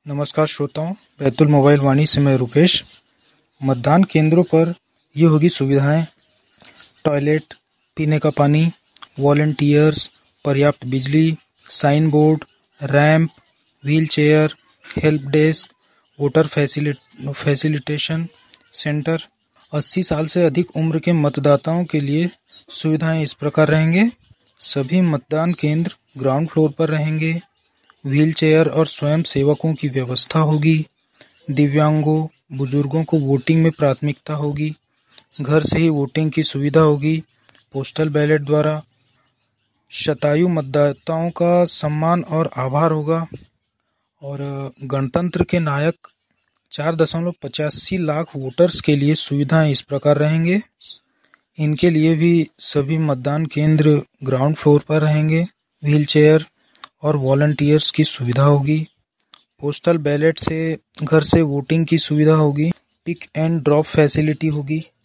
नमस्कार श्रोताओं, बैतुल मोबाइल वाणी से मैं रुपेश। मतदान केंद्रों पर ये होगी सुविधाएं: टॉयलेट, पीने का पानी, वॉलंटियर्स, पर्याप्त बिजली, signboard, ramp, wheelchair, help desk, voter facilitation centre. 80 साल से अधिक उम्र के मतदाताओं के लिए सुविधाएं इस प्रकार रहेंगे। सभी मतदान केंद्र ग्राउंड फ्लोर पर रहेंगे। व्हील चेयर और स्वयं सेवकों की व्यवस्था होगी। दिव्यांगों, बुजुर्गों को वोटिंग में प्राथमिकता होगी। घर से ही वोटिंग की सुविधा होगी। पोस्टल बैलेट द्वारा शतायु मतदाताओं का सम्मान और आभार होगा। और गणतंत्र के नायक 4.85 लाख वोटर्स के लिए सुविधाएं इस प्रकार रहेंगे। इनके लिए भी सभी मतदान केंद्र ग्राउंड फ्लोर पर रहेंगे। व्हील चेयर और वॉलंटियर्स की सुविधा होगी। पोस्टल बैलेट से घर से वोटिंग की सुविधा होगी। पिक एंड ड्रॉप फैसिलिटी होगी।